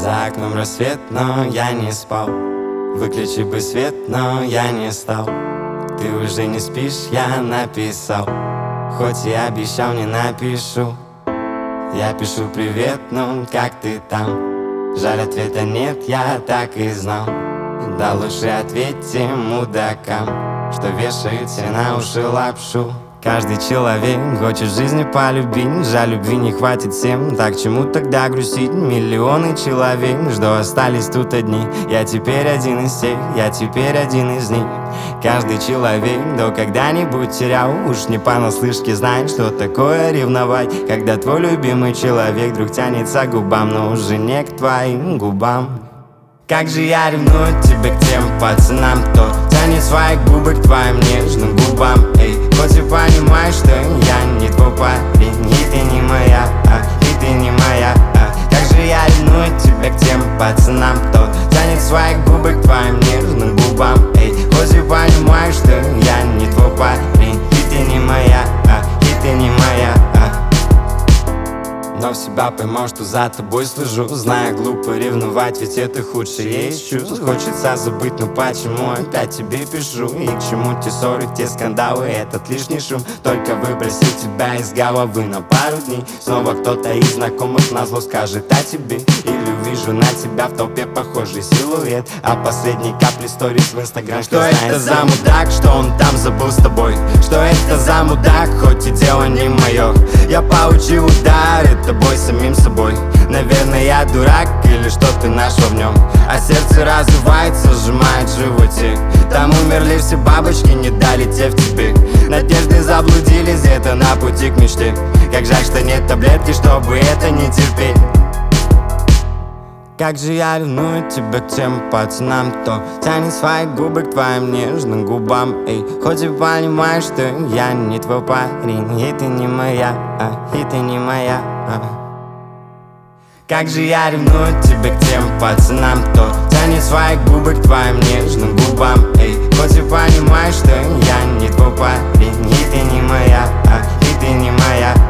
За окном рассвет, но я не спал. Выключи бы свет, но я не стал. Ты уже не спишь, я написал. Хоть и обещал, не напишу. Я пишу привет, ну как ты там? Жаль, ответа нет, я так и знал. Да лучше ответьте мудакам, что вешают все на уши лапшу. Каждый человек хочет жизни полюбить. Жаль, любви не хватит всем. Так чему тогда грустить? Миллионы человек, что остались тут одни. Я теперь один из тех, я теперь один из них. Каждый человек до когда-нибудь терял. Уж не понаслышке знает, что такое ревновать, когда твой любимый человек вдруг тянется к губам, но уже не к твоим губам. Как же я ревную тебя к тем пацанам, кто тянет свои губы к твоим нежным губам. Эй, хоть и понимаешь, что я не твой парень, и ты не моя, и ты не моя. Как же я ревную тебя к тем пацанам, кто тянет свои губы к твоим нежным губам. Эй, хоть и понимаешь, что я не твой парень, и ты не моя, и ты не моя. Но в себя пойму, что за тобой слежу. Знаю, глупо ревновать, ведь это худшее из чувств. Хочется забыть, но почему опять тебе пишу? И к чему те ссоры, те скандалы, этот лишний шум? Только выбросить тебя из головы на пару дней. Снова кто-то из знакомых назло скажет о тебе. Или увижу на тебя в толпе похожий силуэт. А последней капли сторис в инстаграм. Что это за мудак, что он там забыл с тобой? Что это за мудак, хоть и дело не мое? Я получил удар, тобой самим собой. Наверное, я дурак или что ты нашел в нем. А сердце разрывается, сжимает в животе. Там умерли все бабочки, не долетев тебе. Надежды заблудились где-то на пути к мечте. Как жаль, что нет таблетки, чтобы это не терпеть. Как же я ревную тебя к тем пацанам, кто тянет свои губы к твоим нежным губам. Эй, хоть и понимаешь, что я не твой парень, и ты не моя, и ты не моя. Как же я ревную тебя к тем пацанам, кто тянет свои губы к твоим нежным губам. Эй, хоть и понимаешь, что я не твой парень, и ты не моя, и ты не моя.